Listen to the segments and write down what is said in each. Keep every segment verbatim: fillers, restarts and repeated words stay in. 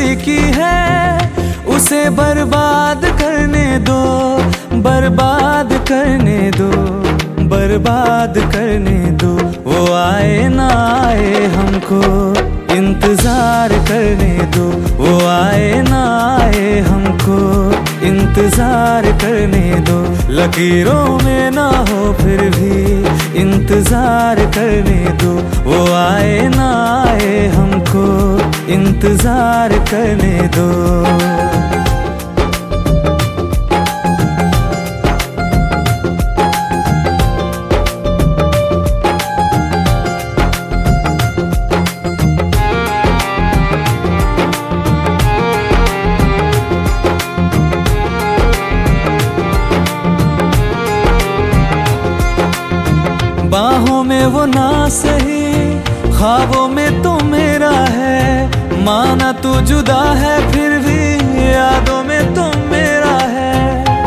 किसी की है उसे बर्बाद करने दो, बर्बाद करने दो, बर्बाद करने दो। वो आए ना आए हमको इंतजार करने दो, वो आए ना आए हमको इंतजार करने दो। लकीरों में ना हो फिर भी इंतजार करने दो, वो आए ना आए हमको इंतजार करने दो। बाहों में वो ना सही, ख्वाबों में तो मेरा है। माना तू जुदा है फिर भी यादों में तो मेरा है।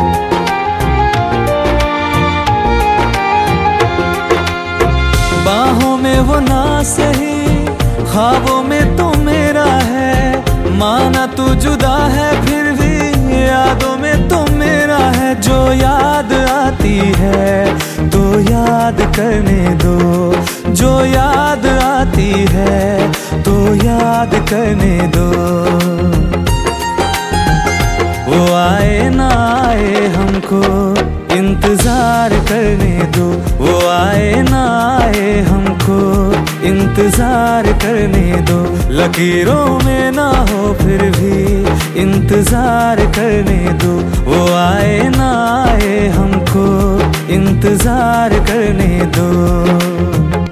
बाहों में वो ना सही, ख्वाबों में तो मेरा है। माना तू जुदा है फिर भी यादों में तो मेरा है। जो याद आती है तो याद करने दो, जो याद आती है तो याद करने दो। वो आए ना आए हमको इंतजार करने दो, वो आए ना आए हमको इंतजार करने दो। लकीरों में ना हो फिर भी इंतजार करने दो, वो आए ना आए हमको इंतजार करने दो।